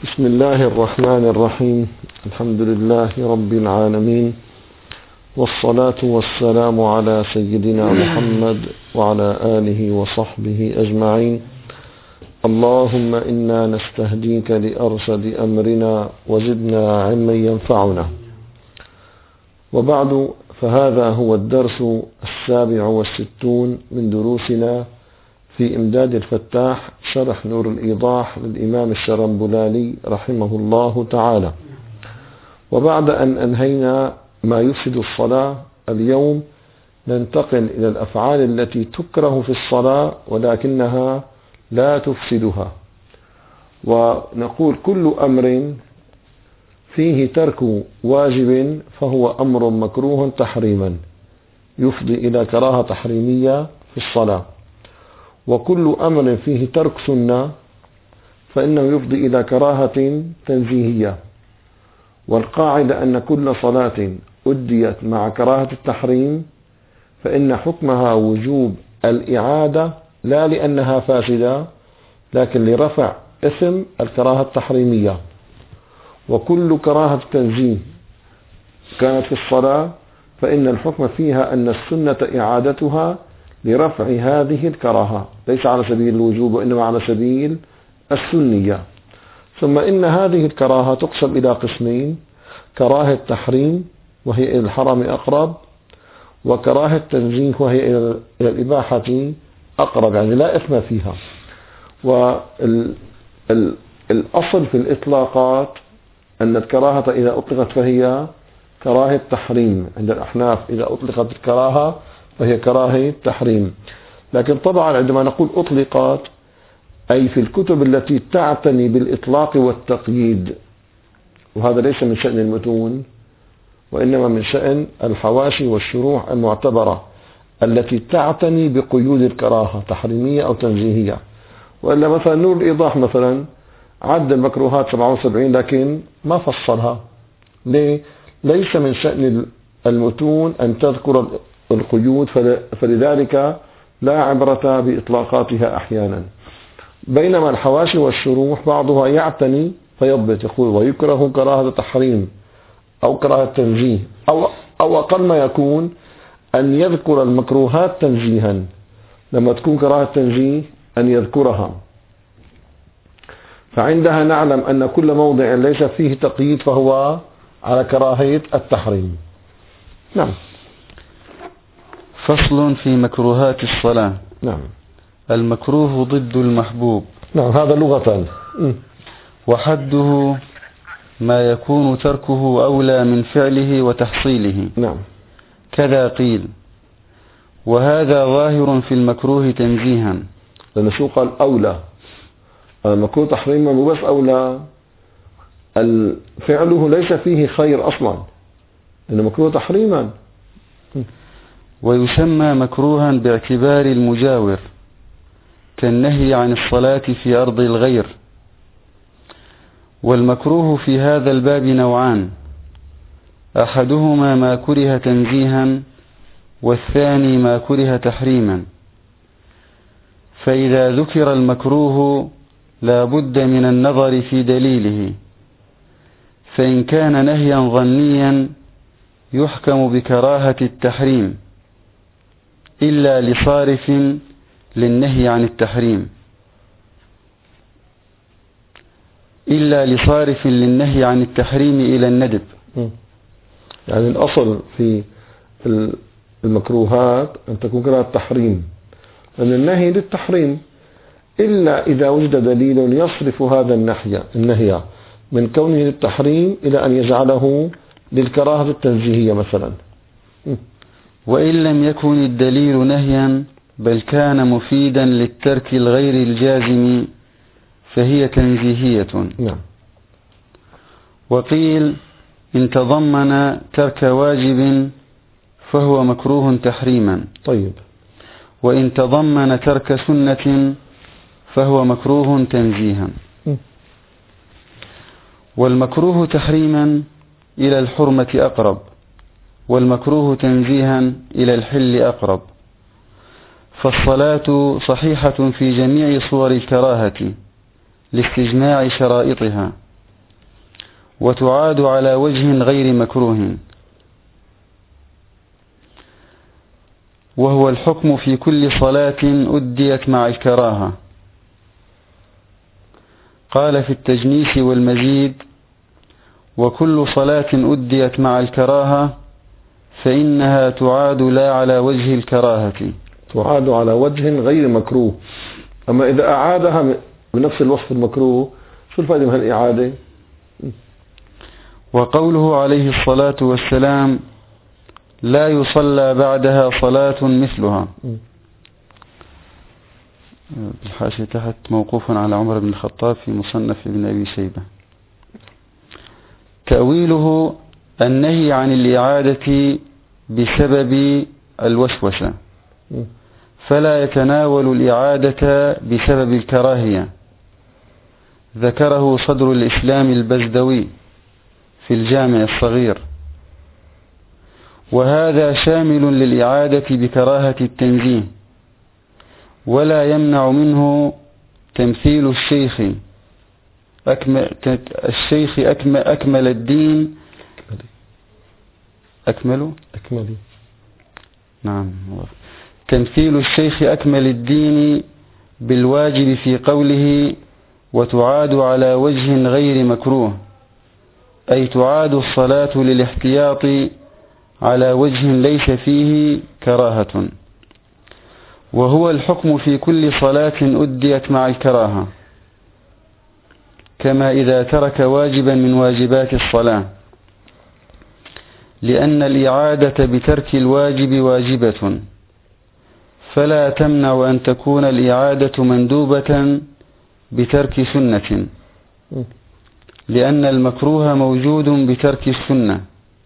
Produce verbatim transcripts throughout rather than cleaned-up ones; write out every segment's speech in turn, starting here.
بسم الله الرحمن الرحيم. الحمد لله رب العالمين، والصلاة والسلام على سيدنا محمد وعلى آله وصحبه أجمعين. اللهم إنا نستهديك لأرشد أمرنا وزدنا علما ينفعنا. وبعد، فهذا هو الدرس السابع والستون من دروسنا في إمداد الفتاح شرح نور الإيضاح للإمام الشرنبلالي رحمه الله تعالى. وبعد أن أنهينا ما يفسد الصلاة، اليوم ننتقل إلى الأفعال التي تكره في الصلاة ولكنها لا تفسدها. ونقول كل أمر فيه ترك واجب فهو أمر مكروه تحريما يفضي إلى كراهة تحريمية في الصلاة، وكل أمر فيه ترك سنة فإنه يفضي إلى كراهة تنزيهية. والقاعدة أن كل صلاة أديت مع كراهة التحريم فإن حكمها وجوب الإعادة، لا لأنها فاسدة لكن لرفع اسم الكراهة التحريمية. وكل كراهة تنزيه كانت في الصلاة فإن الحكم فيها أن السنة إعادتها لرفع هذه الكراهة، ليس على سبيل الوجوب وإنما على سبيل السنية. ثم إن هذه الكراهة تقسم إلى قسمين: كراهة تحريم وهي إلى الحرام أقرب، وكراهة تنزيه وهي إلى الإباحة أقرب، يعني لا إثم فيها. والأصل في الإطلاقات أن الكراهة إذا أطلقت فهي كراهة تحريم عند الأحناف، إذا أطلقت الكراهة فهي كراهة تحريم. لكن طبعا عندما نقول أطلقت أي في الكتب التي تعتني بالإطلاق والتقييد، وهذا ليس من شأن المتون وإنما من شأن الحواشي والشروح المعتبرة التي تعتني بقيود الكراهة تحريمية أو تنزيهية. وإلا مثلا نور الإيضاح مثلا عد المكروهات سبعة وسبعين لكن ما فصلها. ليه؟ ليس من شأن المتون أن تذكر القيود، فلذلك لا عبرة بإطلاقاتها أحيانا. بينما الحواشي والشروح بعضها يعتني فيضبط، يقول ويكره كراهة تحريم أو كراهة تنزيه، أو, أو أقل ما يكون أن يذكر المكروهات تنزيها، لما تكون كراهة تنزيه أن يذكرها. فعندها نعلم أن كل موضع ليس فيه تقييد فهو على كراهية التحريم. نعم. فصل في مكروهات الصلاة. نعم. المكروه ضد المحبوب. نعم، هذا لغة. وحده ما يكون تركه أولى من فعله وتحصيله. نعم. كذا قيل، وهذا ظاهر في المكروه تنزيها. لأن شو قال أولى؟ المكروه تحريما مو بس أولى، فعله ليس فيه خير أصلا، إنه مكروه تحريما. ويسمى مكروها باعتبار المجاور، كالنهي عن الصلاة في أرض الغير. والمكروه في هذا الباب نوعان: أحدهما ما كره تنزيها، والثاني ما كره تحريما. فإذا ذكر المكروه لا بد من النظر في دليله، فإن كان نهيا ظنيا يحكم بكراهة التحريم إلا لصارف للنهي عن التحريم إلا لصارف للنهي عن التحريم إلى الندب. يعني الأصل في المكروهات أن تكون كراهة التحريم، أن النهي للتحريم إلا إذا وجد دليل يصرف هذا النهي النهي من كونه للتحريم إلى أن يجعله للكراهة التنزيهية مثلا. وإن لم يكن الدليل نهيا بل كان مفيدا للترك الغير الجازم فهي تنزيهية. نعم. وقيل إن تضمن ترك واجب فهو مكروه تحريما. طيب. وإن تضمن ترك سنة فهو مكروه تنزيها. والمكروه تحريما إلى الحرمة أقرب، والمكروه تنزيها إلى الحل أقرب. فالصلاة صحيحة في جميع صور الكراهة لاستجماع شرائطها، وتعاد على وجه غير مكروه، وهو الحكم في كل صلاة أديت مع الكراهة. قال في التجنيس والمزيد: وكل صلاة أديت مع الكراهة فإنها تعاد لا على وجه الكراهة، تعاد على وجه غير مكروه. أما إذا أعادها بنفس الوصف المكروه، شو الفائدة من هالإعادة؟ وقوله عليه الصلاة والسلام: لا يصلى بعدها صلاة مثلها، بالحاشية تحت موقوف على عمر بن الخطاب في مصنف ابن أبي شيبة. تأويله النهي عن الإعادة بسبب الوسوسة، فلا يتناول الإعادة بسبب الكراهية. ذكره صدر الإسلام البزدوي في الجامع الصغير، وهذا شامل للإعادة بكراهة التنزيه، ولا يمنع منه تمثيل الشيخ أكمل, الشيخ أكمل, أكمل الدين أكمل أكمل نعم تمثيل الشيخ أكمل الدين بالواجب في قوله: وتعاد على وجه غير مكروه، أي تعاد الصلاة للاحتياط على وجه ليس فيه كراهة، وهو الحكم في كل صلاة أديت مع الكراهة، كما إذا ترك واجبا من واجبات الصلاة، لأن الإعادة بترك الواجب واجبة، فلا تمنع أن تكون الإعادة مندوبة بترك سنة، لأن المكروه موجود بترك السنة،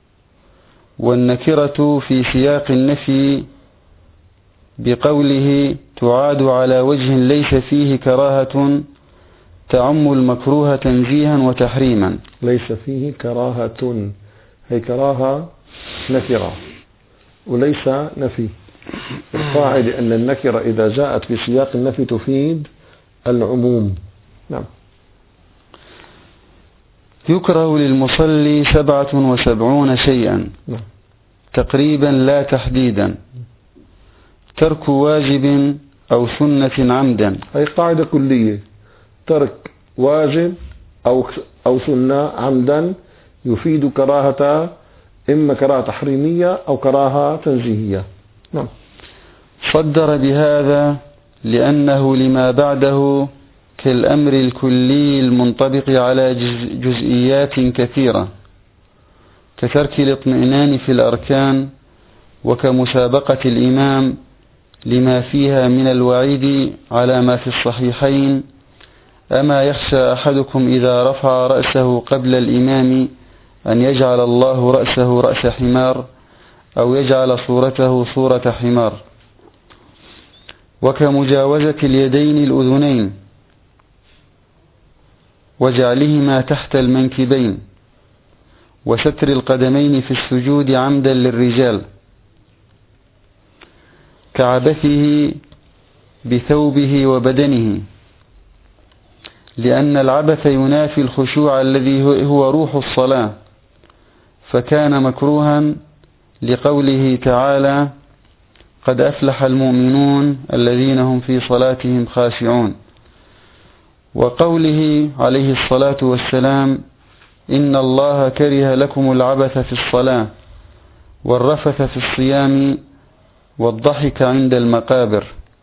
والنكرة في سياق النفي بقوله: تعاد على وجه ليس فيه كراهة تعم المكروه تنزيها وتحريما. ليس فيه كراهة، هي كراهة نكرة وليس نفي. القاعدة أن النكرة إذا جاءت في سياق النفي تفيد العموم. نعم. يكره للمصلي سبعة وسبعون شيئا نعم. تقريبا لا تحديدا: ترك واجب أو سنة عمدا. هي قاعدة كلية، ترك واجب أو أو سنة عمدا يفيد كراهة، إما كراهة تحريمية أو كراهة تنزيهية. نعم. صدر بهذا لأنه لما بعده كالأمر الكلي المنطبق على جزئيات كثيرة، كترك الاطمئنان في الأركان، وكمسابقة الإمام لما فيها من الوعيد على ما في الصحيحين: أما يخشى أحدكم إذا رفع رأسه قبل الإمام أن يجعل الله رأسه رأس حمار، أو يجعل صورته صورة حمار. وكمجاوزة اليدين الأذنين وجعلهما تحت المنكبين، وستر القدمين في السجود عمدا للرجال، كعبثه بثوبه وبدنه، لأن العبث ينافي الخشوع الذي هو روح الصلاة، فكان مكروها لقوله تعالى: قد أفلح المؤمنون الذين هم في صلاتهم خاشعون، وقوله عليه الصلاة والسلام: إن الله كره لكم العبث في الصلاة والرفث في الصيام والضحك عند المقابر.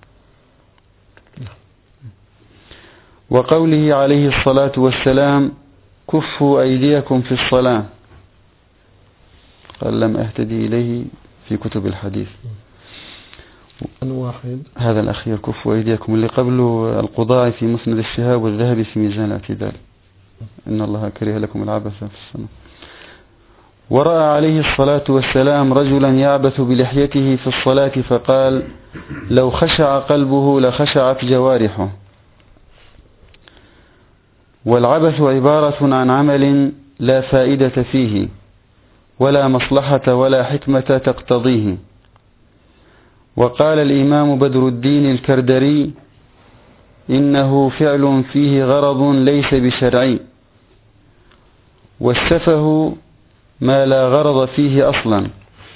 وقوله عليه الصلاة والسلام: كفوا أيديكم في الصلاة، قال: لم أهتدي إليه في كتب الحديث. واحد هذا الأخير كفوا أيديكم، اللي قبله القضاء في مسند الشهاب والذهبي في ميزان الاعتدال: إن الله كره لكم العبث في الصلاة. ورأى عليه الصلاة والسلام رجلا يعبث بلحيته في الصلاة فقال: لو خشع قلبه لخشعت جوارحه. والعبث عبارة عن عمل لا فائدة فيه ولا مصلحة ولا حكمة تقتضيه. وقال الإمام بدر الدين الكردري: إنه فعل فيه غرض ليس بشرعي، والسفه ما لا غرض فيه أصلا.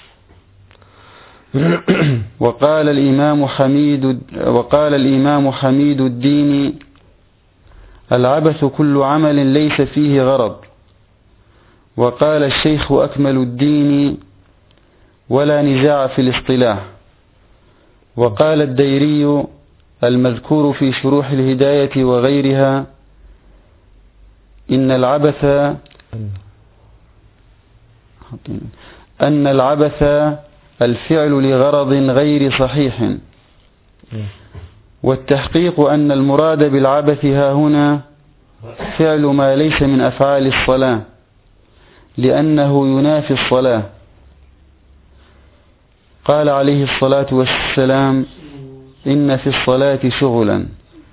وقال الإمام حميد وقال الإمام حميد الدين: العبث كل عمل ليس فيه غرض. وقال الشيخ أكمل الدين: ولا نزاع في الاصطلاح. وقال الديري المذكور في شروح الهداية وغيرها: إن العبث أن العبث الفعل لغرض غير صحيح. والتحقيق أن المراد بالعبث ها هنا فعل ما ليس من أفعال الصلاة، لأنه ينافي الصلاة. قال عليه الصلاة والسلام: إن في الصلاة شغلا.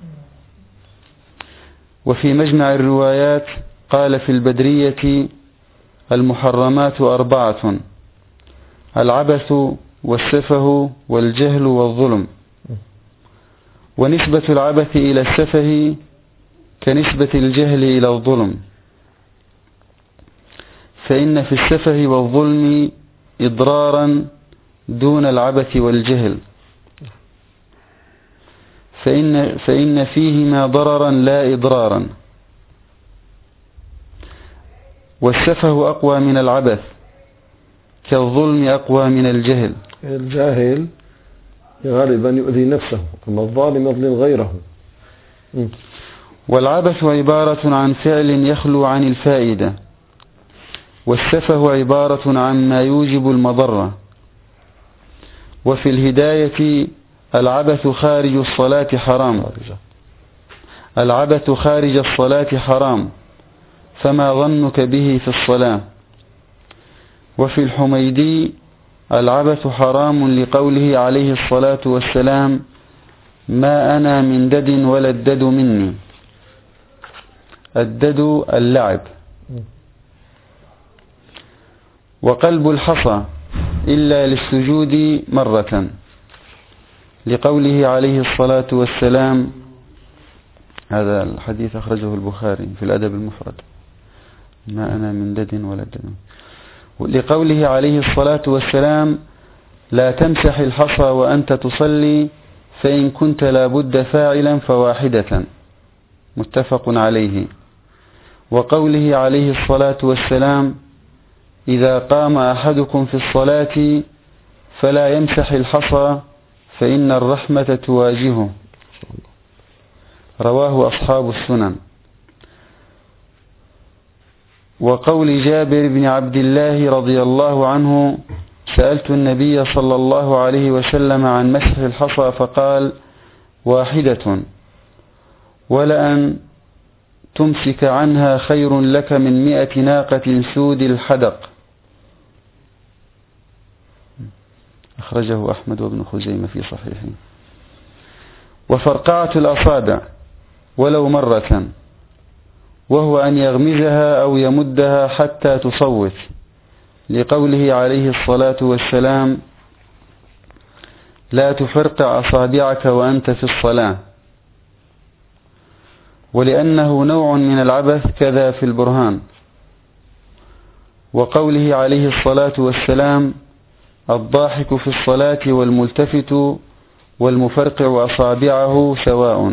وفي مجمع الروايات قال في البدرية: المحرمات أربعة: العبث والسفه والجهل والظلم. ونسبة العبث إلى السفه كنسبة الجهل إلى الظلم، فإن في السفه والظلم إضرارا دون العبث والجهل، فإن, فإن فيهما ضررا لا إضرارا. والسفه أقوى من العبث، كالظلم أقوى من الجهل. الجاهل غالبا يؤذي نفسه، أما الظالم يظلم غيره. والعبث عبارة عن فعل يخلو عن الفائدة، والسفه عبارة عن ما يوجب المضرة. وفي الهداية: العبث خارج الصلاة حرام. العبث خارج الصلاة حرام، فما ظنك به في الصلاة. وفي الحميدي: العبث حرام لقوله عليه الصلاة والسلام: ما أنا من دد ولا الدد مني. الدد اللعب. وقلب الحصى إلا للسجود مرة، لقوله عليه الصلاة والسلام، هذا الحديث أخرجه البخاري في الأدب المفرد: ما أنا من دد ولا دد. لقوله عليه الصلاة والسلام: لا تمسح الحصى وأنت تصلي، فإن كنت لابد فاعلا فواحدة. متفق عليه. وقوله عليه الصلاة والسلام: إذا قام أحدكم في الصلاة فلا يمسح الحصى فإن الرحمة تواجهه. رواه أصحاب السنن. وقول جابر بن عبد الله رضي الله عنه: سألت النبي صلى الله عليه وسلم عن مسح الحصى فقال: واحدة، ولأن تمسك عنها خير لك من مئة ناقة سود الحدق. أخرجه أحمد وابن خزيمة في صحيحه. وفرقعة الأصابع ولو مرة، وهو أن يغمزها أو يمدها حتى تصوت، لقوله عليه الصلاة والسلام: لا تفرقع أصابعك وأنت في الصلاة. ولأنه نوع من العبث كذا في البرهان. وقوله عليه الصلاة والسلام: الضاحك في الصلاة والملتفت والمفرقع أصابعه سواء،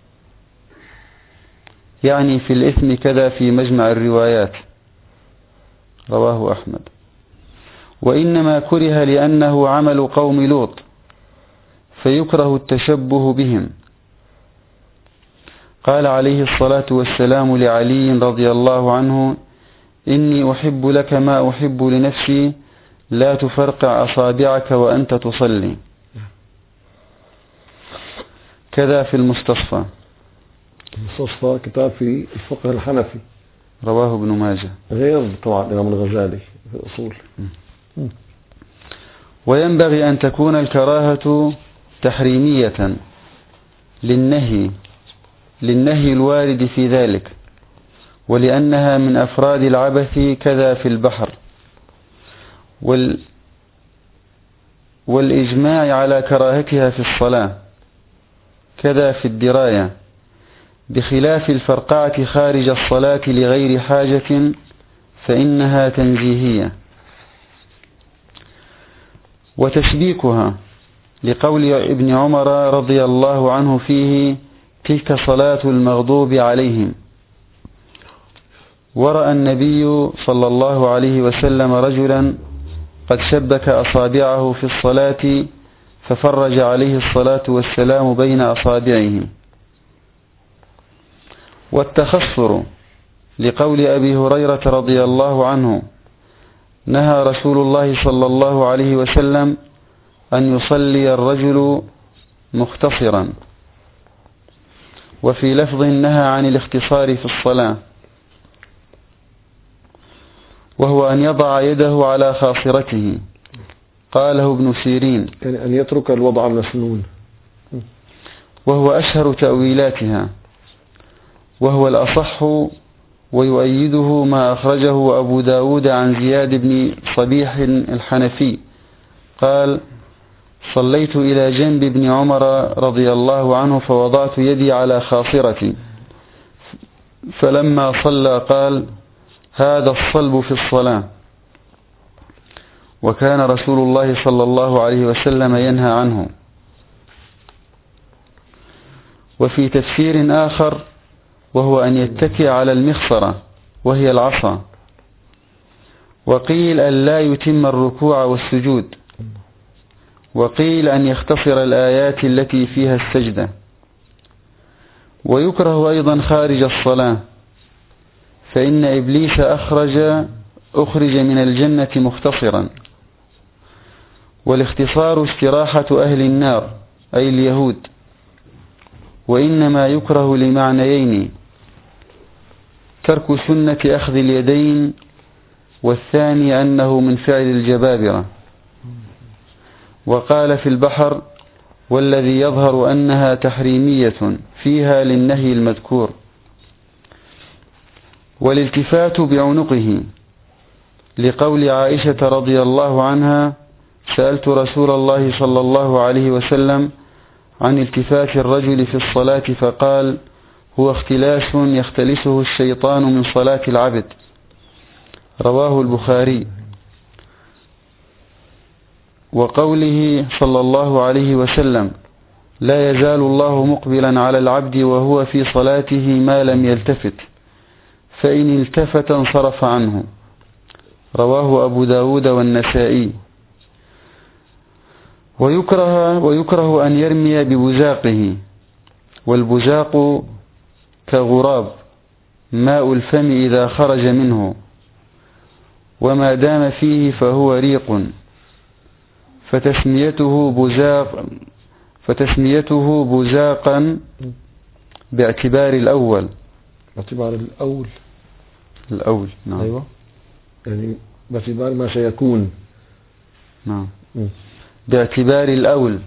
يعني في الإثم كذا في مجمع الروايات. رواه أحمد. وإنما كره لأنه عمل قوم لوط، فيكره التشبه بهم. قال عليه الصلاة والسلام لعلي رضي الله عنه: إني أحب لك ما أحب لنفسي، لا تفرقع أصابعك وأنت تصلي. كذا في المستصفى. المستصفى كتاب في الفقه الحنفي، رواه ابن ماجه، غير طبعا الإمام الغزالي في الأصول. وينبغي أن تكون الكراهة تحريمية للنهي للنهي الوارد في ذلك، ولأنها من أفراد العبث كذا في البحر. وال والإجماع على كراهتها في الصلاة كذا في الدراية، بخلاف الفرقعة خارج الصلاة لغير حاجة فإنها تنزيهية. وتشبيكها لقول ابن عمر رضي الله عنه فيه: تلك صلاة المغضوب عليهم. ورأى النبي صلى الله عليه وسلم رجلا قد شبك أصابعه في الصلاة ففرج عليه الصلاة والسلام بين أصابعه. والتخصر لقول أبي هريرة رضي الله عنه: نهى رسول الله صلى الله عليه وسلم أن يصلي الرجل مختصرا. وفي لفظ نهى عن الاختصار في الصلاة، وهو أن يضع يده على خاصرته، قاله ابن سيرين، يعني أن يترك الوضع المسنون، وهو أشهر تأويلاتها، وهو الأصح، ويؤيده ما أخرجه أبو داود عن زياد بن صبيح الحنفي قال: صليت إلى جنب ابن عمر رضي الله عنه فوضعت يدي على خاصرتي، فلما صلى قال: هذا الصلب في الصلاة. وكان رسول الله صلى الله عليه وسلم ينهى عنه. وفي تفسير آخر وهو أن يتكئ على المخصرة وهي العصا. وقيل أن لا يتم الركوع والسجود. وقيل أن يختصر الآيات التي فيها السجدة. ويكره أيضا خارج الصلاة، فإن إبليس أخرج أخرج من الجنة مختصرا. والاختصار استراحة أهل النار أي اليهود، وإنما يكره لمعنيين: ترك سنة أخذ اليدين، والثاني أنه من فعل الجبابرة. وقال في البحر: والذي يظهر أنها تحريمية فيها للنهي المذكور. والالتفات بعنقه لقول عائشة رضي الله عنها: سألت رسول الله صلى الله عليه وسلم عن التفات الرجل في الصلاة فقال: هو اختلاس يختلسه الشيطان من صلاة العبد. رواه البخاري. وقوله صلى الله عليه وسلم: لا يزال الله مقبلا على العبد وهو في صلاته ما لم يلتفت، فإن التفت انصرف عنه. رواه أبو داود والنسائي. ويكره, ويكره أن يرمي ببزاقه، والبزاق كغراب ماء الفم إذا خرج منه، وما دام فيه فهو ريق، فتسميته بزاق فتسميته بزاقا باعتبار الأول. باعتبار الأول الأول نعم. أيوة، يعني باعتبار ما سيكون. نعم. م. باعتبار الأول.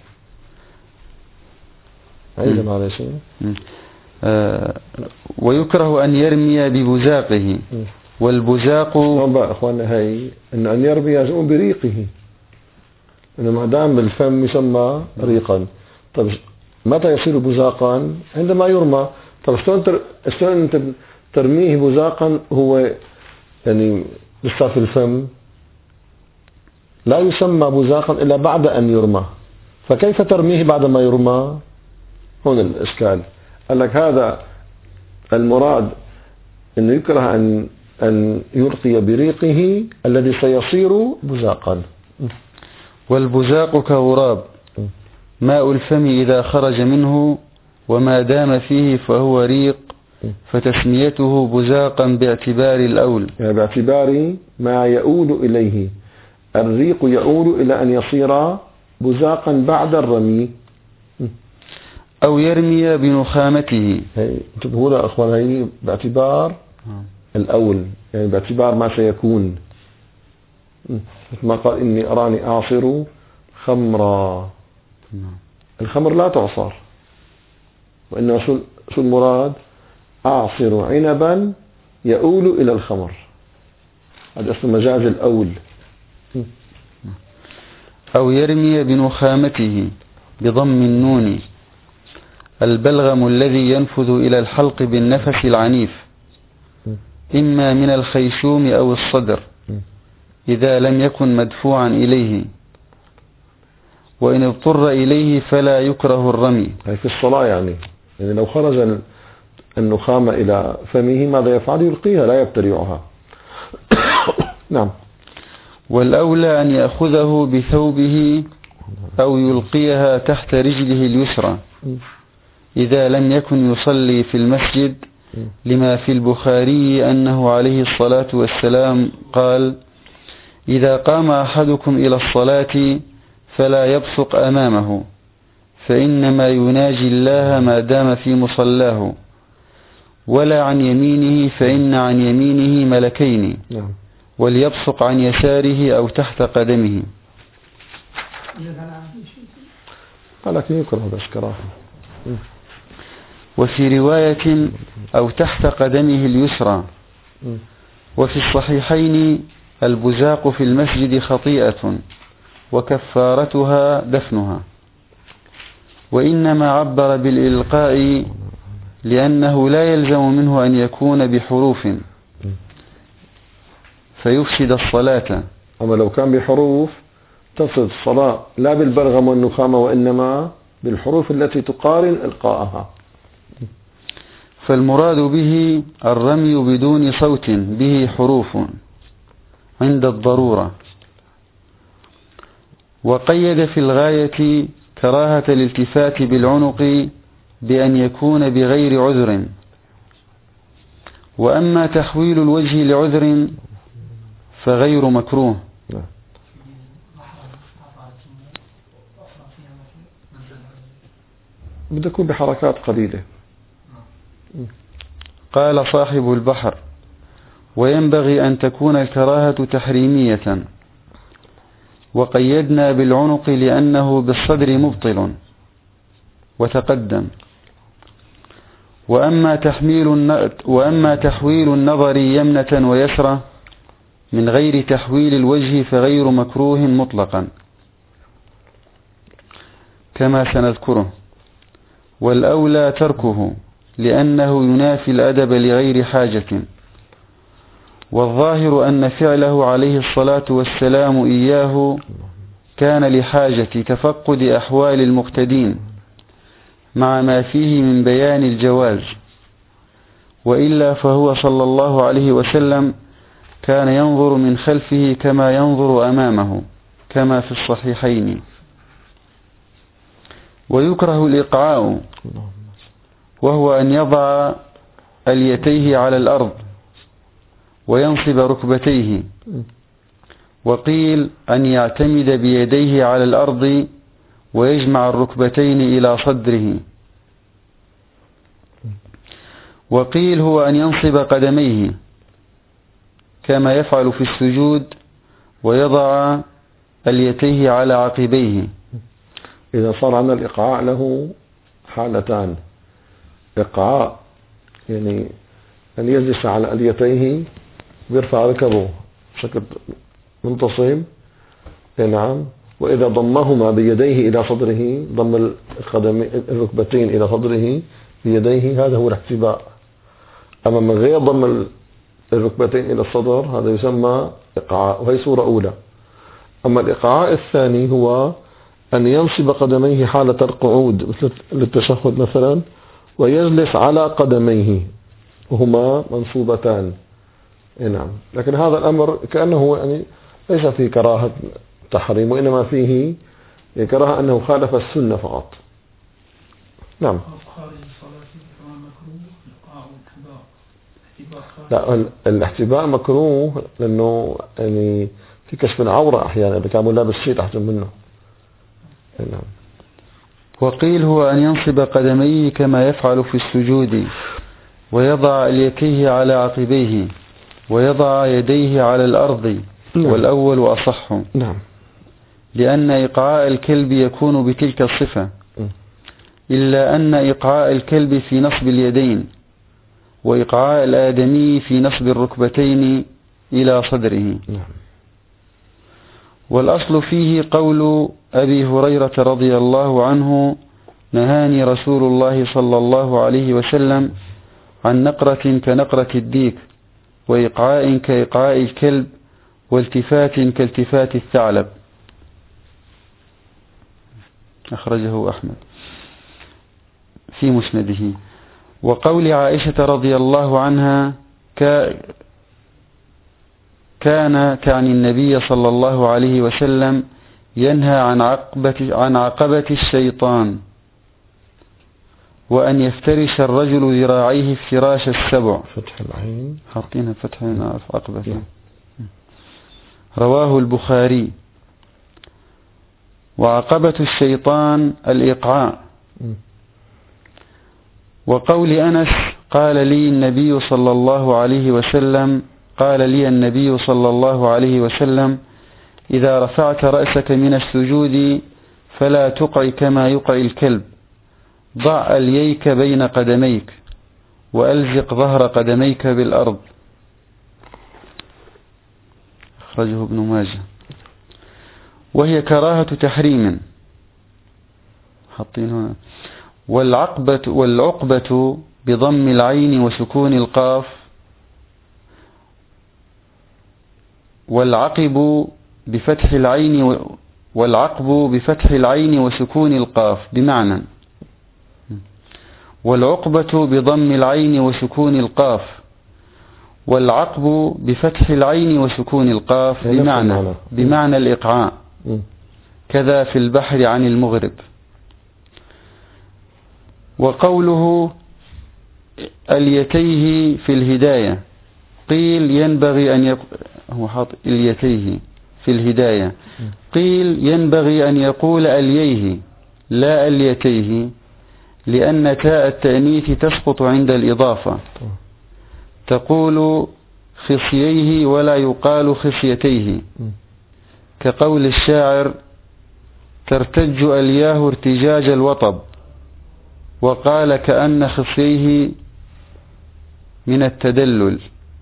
أيضا على شيء. آه ويكره أن يرمي ببزاقه. م. والبزاق بقى أخوانا هاي إن أن يرمي يزعم بريقه، إنه ما دام بالفم يسمى ريقا. طب متى يصير بزاقا؟ عندما يرمى. طب شلون تر... شلون تر... ترميه بزاقا هو يعني لسه في الفم؟ لا يسمى بزاقا إلا بعد أن يرمى، فكيف ترميه بعد ما يرمى؟ هون الإشكال. قال لك هذا المراد أنه يكره أن أن يلقي بريقه الذي سيصير بزاقا. والبزاق كغراب ماء الفم إذا خرج منه، وما دام فيه فهو ريق، فتسميته بزاقا باعتبار الأول، يعني باعتبار ما يؤول إليه. الريق يؤول إلى أن يصير بزاقا بعد الرمي. أو يرمي بنخامته. انتبهوا يا أخوان، هي باعتبار الأول، يعني باعتبار ما سيكون. ما قال إني أراني أعصر خمرا. الخمر لا تعصر، وإنما شو شو المراد؟ أعصر عنبا يؤول إلى الخمر. هذا اسم مجاز الأول. أو يرمي بنخامته بضم النون، البلغم الذي ينفذ إلى الحلق بالنفس العنيف، إما من الخيشوم أو الصدر إذا لم يكن مدفوعا إليه، وإن اضطر إليه فلا يكره الرمي. هي في الصلاة يعني، يعني لو خرج النخامة إلى فمه ماذا يفعل؟ يلقيها لا يبتلعها. نعم. والأولى أن يأخذه بثوبه أو يلقيها تحت رجله اليسرى إذا لم يكن يصلي في المسجد، لما في البخاري أنه عليه الصلاة والسلام قال: إذا قام أحدكم إلى الصلاة فلا يبصق أمامه، فإنما يناجي الله ما دام في مصلاه، ولا عن يمينه فإن عن يمينه ملكين، وليبصق عن يساره أو تحت قدمه. ولكن يكره بس كراهة. وفي رواية أو تحت قدمه اليسرى. وفي الصحيحين: البزاق في المسجد خطيئة وكفارتها دفنها. وإنما عبر بالإلقاء لأنه لا يلزم منه أن يكون بحروف فيفسد الصلاة. أما لو كان بحروف تفسد الصلاة لا بالبلغم والنخامة، وإنما بالحروف التي تقارن إلقاءها. فالمراد به الرمي بدون صوت به حروف عند الضرورة. وقيد في الغاية كراهة الالتفات بالعنق بأن يكون بغير عذر. وأما تحويل الوجه لعذر فغير مكروه. بده يكون بحركات قليلة. قال صاحب البحر: وينبغي أن تكون الكراهة تحريمية، وقيدنا بالعنق لأنه بالصدر مبطل. وتقدم. وأما تحميل وأما تحويل النظر يمنة ويسرى من غير تحويل الوجه فغير مكروه مطلقا كما سنذكره. والأولى تركه لأنه ينافي الأدب لغير حاجة. والظاهر أن فعله عليه الصلاة والسلام إياه كان لحاجة تفقد أحوال المقتدين مع ما فيه من بيان الجواز، وإلا فهو صلى الله عليه وسلم كان ينظر من خلفه كما ينظر أمامه كما في الصحيحين. ويكره الإقعاء، وهو أن يضع اليتيه على الأرض وينصب ركبتيه. وقيل أن يعتمد بيديه على الأرض ويجمع الركبتين إلى صدره. وقيل هو أن ينصب قدميه كما يفعل في السجود ويضع اليتيه على عقبيه. إذا صار عندنا الإقعاء له حالتان: إقعاء يعني أن يجلس على اليتيه ويرفع ركبه بشكل منتصب، نعم. وإذا ضمهما بيديه إلى صدره، ضم الركبتين إلى صدره بيديه، هذا هو الاحتباء. أما من غير ضم الركبتين إلى الصدر هذا يسمى إقعاء، وهي صورة أولى. أما الإقعاء الثاني هو أن ينصب قدميه حالة القعود مثل للتشهد مثلا، ويجلس على قدميه وهما منصوبتان، نعم. لكن هذا الأمر كأنه يعني ليس فيه كراهة تحريم، وإنما فيه كراهة أنه خالف السنة فقط. نعم. لا، الاحتباء مكروه لأنه يعني في كشف العورة أحيانا إذا كان لابس شيء تحت منه. نعم. وقيل هو أن ينصب قدميه كما يفعل في السجود ويضع اليتيه على عقبيه ويضع يديه على الأرض. نعم. والأول أصح. نعم. لأن إقعاء الكلب يكون بتلك الصفة، إلا أن إقعاء الكلب في نصب اليدين، وإقعاء الآدمي في نصب الركبتين إلى صدره. نعم. والأصل فيه قول أبي هريرة رضي الله عنه: نهاني رسول الله صلى الله عليه وسلم عن نقرة كنقرة الديك وإيقاع كإيقاع الكلب، والتفات كالتفات الثعلب. أخرجه أحمد في مسنده. وقول عائشة رضي الله عنها كان تعني النبي صلى الله عليه وسلم ينهى عن عقبة, عن عقبة الشيطان، وأن يفترش الرجل ذراعيه افتراش السبع. فتح العين حاطينها فتح العين عقبة. رواه البخاري. وعقبة الشيطان الإقعاء. وقول أنس قال لي النبي صلى الله عليه وسلم قال لي النبي صلى الله عليه وسلم إذا رفعت رأسك من السجود فلا تقع كما يقع الكلب، ضع الييك بين قدميك وألزق ظهر قدميك بالأرض. أخرجه ابن ماجه. وهي كراهة تحريم. حاطين هنا. والعقبة, والعقبة بضم العين وسكون القاف، والعقب بفتح العين والعقب بفتح العين وسكون القاف بمعنى، والعقبة بضم العين وسكون القاف، والعقب بفتح العين وسكون القاف بمعنى بمعنى الإقعاء. كذا في البحر عن المغرب. وقوله اليتيه في الهداية قيل ينبغي أن يقول هو حاط اليتيه في الهداية قيل ينبغي أن يقول الييه لا اليتيه، لأن تاء التأنيث تسقط عند الإضافة، تقول خصييه ولا يقال خصيتيه، كقول الشاعر ترتج الياه ارتجاج الوطب، وقال كأن خصيه من التدلل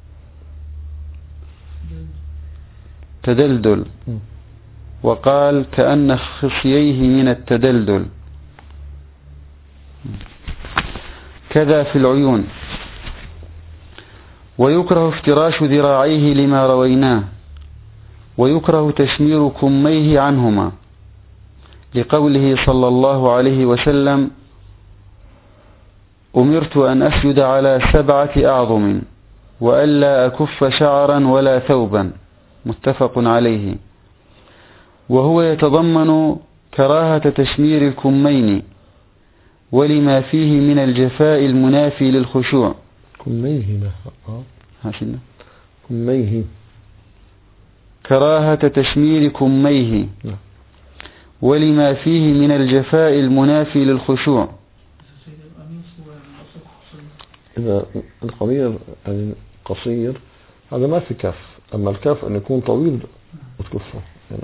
تدلدل، وقال كأن خصييه من التدلدل. كذا في العيون. ويكره افتراش ذراعيه لما رويناه، ويكره تشمير كميه عنهما، لقوله صلى الله عليه وسلم أمرت أن أسجد على سبعة أعظم وألا أكف شعرا ولا ثوبا، متفق عليه. وهو يتضمن كراهة تشمير الكمين ولما فيه من الجفاء المنافي للخشوع. كميه كميه كراهة تشمير كميه ولما فيه من الجفاء المنافي للخشوع. إذا القمير يعني قصير هذا ما في كف، أما الكف أن يكون طويل وتكفه. يعني.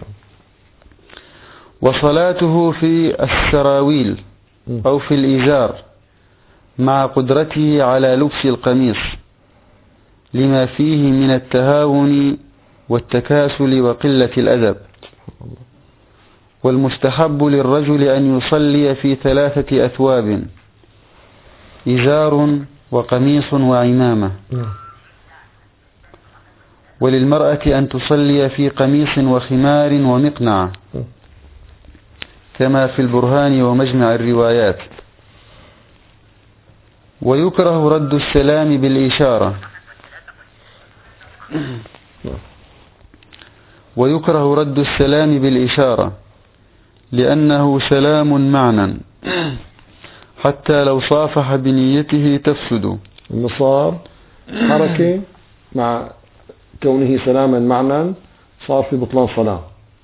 وصلاته في السراويل أو في الإزار مع قدرته على لبس القميص لما فيه من التهاون والتكاسل وقلة الأدب. والمستحب للرجل أن يصلي في ثلاثة أثواب، إزار وقميص وعمامة. وللمرأة أن تصلي في قميص وخمار ومقنعة، كما في البرهان ومجمع الروايات. ويكره رد السلام بالإشارة ويكره رد السلام بالإشارة لأنه سلام معنى، حتى لو صافح بنيته تفسد. النصاب حركة مع كونه سلاما معنى صار في بطلان صلاة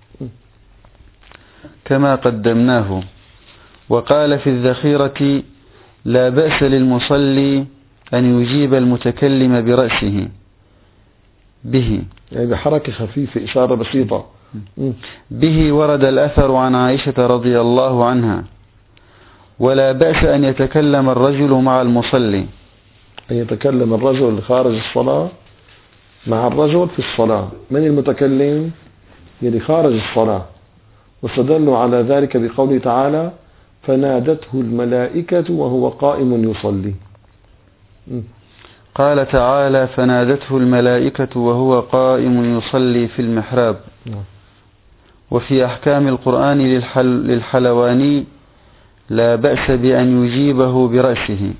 كما قدمناه. وقال في الذخيرة لا بأس للمصلي أن يجيب المتكلم برأسه به، يعني بحركة خفيفة إشارة بسيطة. به ورد الأثر عن عائشة رضي الله عنها. ولا بأس أن يتكلم الرجل مع المصلي، أن يتكلم الرجل خارج الصلاة مع الرجل في الصلاة. من المتكلم؟ يلي خارج الصلاة. واستدلوا على ذلك بقوله تعالى فنادته الملائكة وهو قائم يصلي. قال تعالى: فنادته الملائكة وهو قائم يصلي في المحراب. وفي أحكام القرآن للحل للحلواني: لا بأس بأن يجيبه برأسه.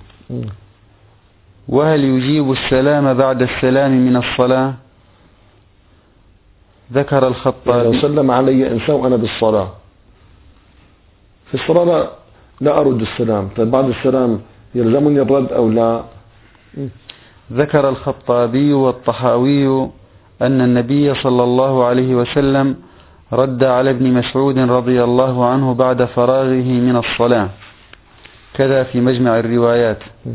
وهل يجيب السلام بعد السلام من الصلاة؟ ذكر الخطابي: لو سلم علي إنسان وأنا بالصلاة، في الصلاة لا, لا أرد السلام، طيب بعد السلام يلزمني الرد أو لا؟ ذكر الخطابي والطحاوي أن النبي صلى الله عليه وسلم رد على ابن مسعود رضي الله عنه بعد فراغه من الصلاة، كذا في مجمع الروايات.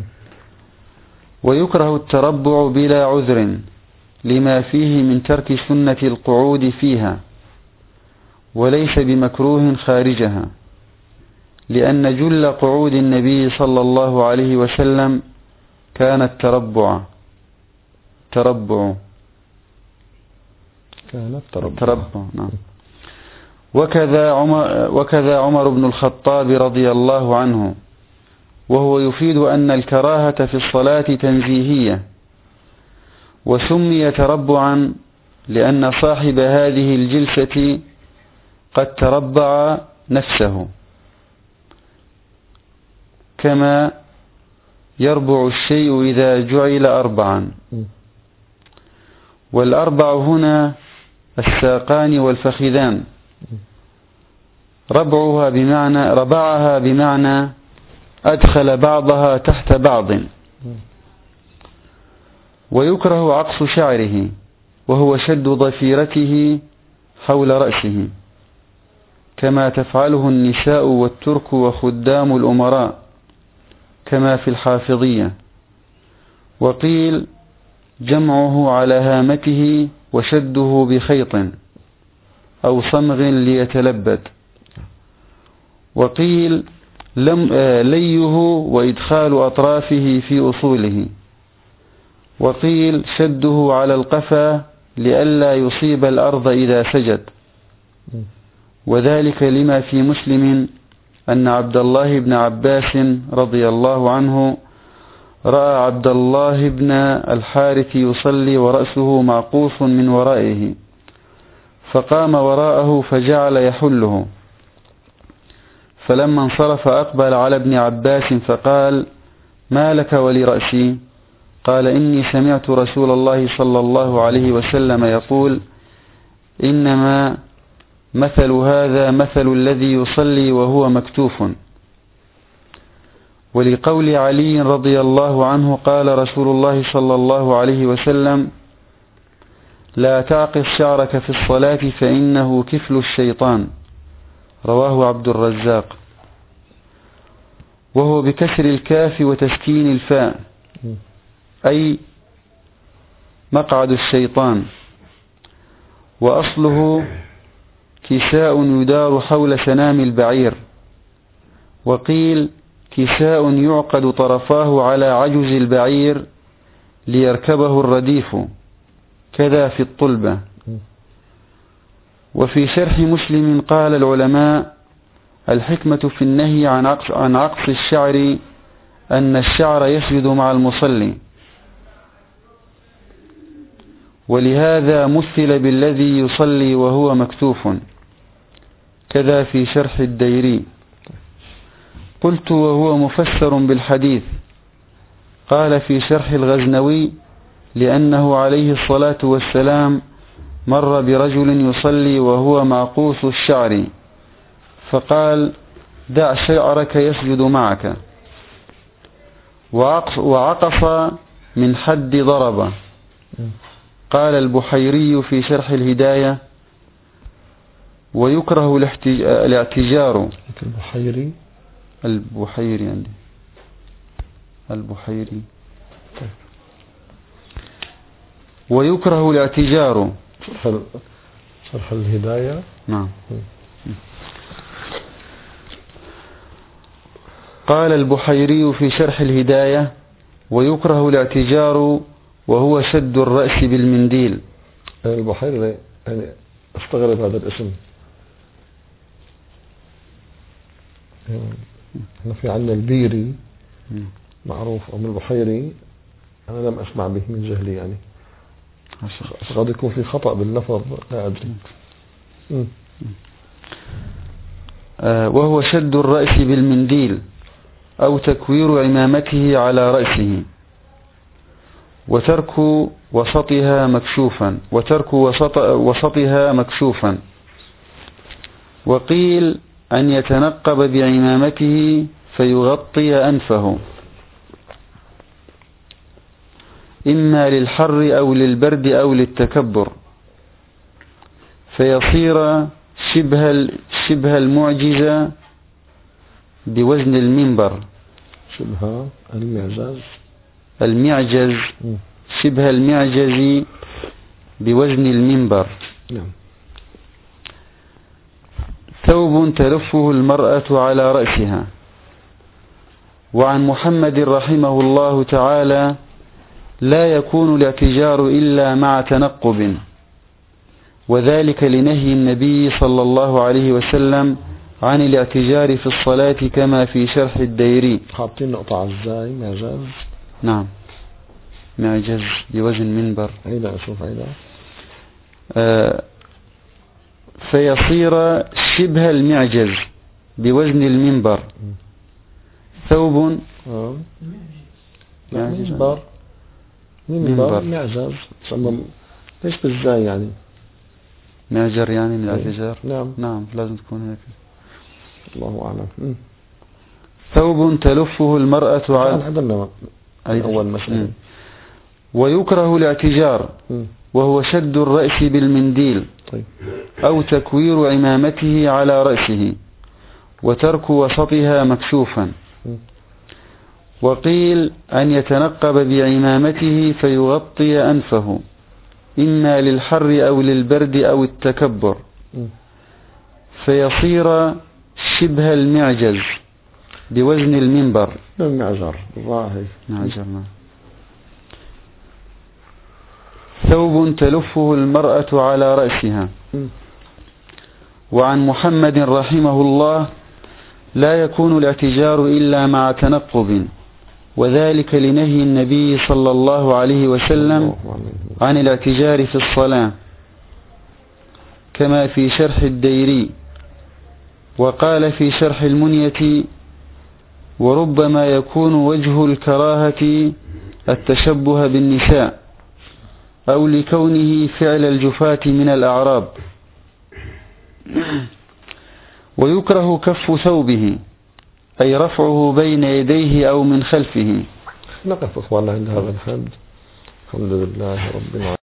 ويكره التربع بلا عذر لما فيه من ترك سنة القعود فيها، وليس بمكروه خارجها، لأن جل قعود النبي صلى الله عليه وسلم كانت تربع تربع كانت تربع, تربع. نعم. وكذا عمر, وكذا عمر بن الخطاب رضي الله عنه، وهو يفيد أن الكراهة في الصلاة تنزيهية، وسمي تربعا لأن صاحب هذه الجلسة قد تربع نفسه، كما يربع الشيء إذا جعل أربعا. والأربع هنا الساقان والفخذان، ربعها بمعنى ربعها بمعنى أدخل بعضها تحت بعض. ويكره عقص شعره، وهو شد ضفيرته حول رأسه، كما تفعله النساء والترك وخدام الأمراء، كما في الحافظية. وقيل جمعه على هامته وشده بخيط أو صمغ ليتلبد. وقيل لم ليه وإدخال أطرافه في أصوله. وقيل شده على القفا لئلا يصيب الأرض إذا سجد، وذلك لما في مسلم أن عبد الله بن عباس رضي الله عنه رأى عبد الله بن الحارث يصلي ورأسه معقوف من ورائه، فقام وراءه فجعل يحله، فلما انصرف أقبل على ابن عباس فقال: ما لك ولرأسي؟ قال: إني سمعت رسول الله صلى الله عليه وسلم يقول: إنما مثل هذا مثل الذي يصلي وهو مكتوف. ولقول علي رضي الله عنه قال رسول الله صلى الله عليه وسلم: لا تعقص شعرك في الصلاة فإنه كفل الشيطان. رواه عبد الرزاق. وهو بكسر الكاف وتسكين الفاء، أي مقعد الشيطان. وأصله كساء يدار حول سنام البعير. وقيل كساء يعقد طرفاه على عجز البعير ليركبه الرديف، كذا في الطلبة. وفي شرح مسلم قال العلماء: الحكمة في النهي عن عقص, عن عقص الشعر أن الشعر يسجد مع المصلي، ولهذا مثل بالذي يصلي وهو مكتوف، كذا في شرح الديري. قلت: وهو مفسر بالحديث. قال في شرح الغزنوي: لأنه عليه الصلاة والسلام مر برجل يصلي وهو معقوس الشعر، فقال: دع شعرك يسجد معك. وعقص من حد ضرب. قال البحيري في شرح الهداية: ويكره الاعتجار. البحيري البحيري عندي البحيري ويكره الاعتجار. شرح الهداية. نعم. قال البحيري في شرح الهداية: ويكره الاعتجار وهو شد الرأس بالمنديل. البحيري يعني استغرب هذا الاسم. احنا في عندنا البيري معروف، أم البحيري أنا لم أسمع به من جهلي يعني، قد يكون في خطأ باللفظ لا أدري. آه وهو شد الرأس بالمنديل أو تكوير عمامته على رأسه، وترك وسطها مكشوفا وترك وسط وسطها مكشوفا. وقيل أن يتنقب بعمامته فيغطي أنفه، إما للحر أو للبرد أو للتكبر، فيصير شبه شبه المعجز بوزن المنبر. شبه المعجز المعجز شبه المعجز بوزن المنبر. نعم. ثوب تلفه المرأة على رأسها. وعن محمد رحمه الله تعالى: لا يكون الاعتجار إلا مع تنقب، وذلك لنهي النبي صلى الله عليه وسلم عن الاعتجار في الصلاة كما في شرح الديري. حاطين نقطة عزاي معجز. نعم، معجز بوزن منبر. عيدا أشوف عيدا. آه فيصير شبه المعجز بوزن المنبر. ثوب آه. منبر منبر معجز. ليش بالزاي يعني؟ معجر يعني من الاعتجار. نعم نعم لازم تكون هيك. الله أعلم. ثوب تلفه المرأة على هذا أول مسألة. ويكره الاعتجار وهو شد الرأس بالمنديل طيب. أو تكوير عمامته على رأسه وترك وسطها مكشوفا. وقيل أن يتنقب بعمامته فيغطي أنفه، إما للحر أو للبرد أو التكبر، فيصير شبه المعجز بوزن المنبر. المعجر ظاهر. معجر. ثوب تلفه المرأة على رأسها. وعن محمد رحمه الله: لا يكون الاعتجار إلا مع تنقب، وذلك لنهي النبي صلى الله عليه وسلم عن الاعتجار في الصلاة كما في شرح الديري. وقال في شرح المنية: وربما يكون وجه الكراهة التشبه بالنساء، أو لكونه فعل الجفاة من الأعراب. ويكره كف ثوبه، أي رفعه بين يديه أو من خلفه. نقف أخواننا عند هذا الحد. الحمد لله رب العالمين.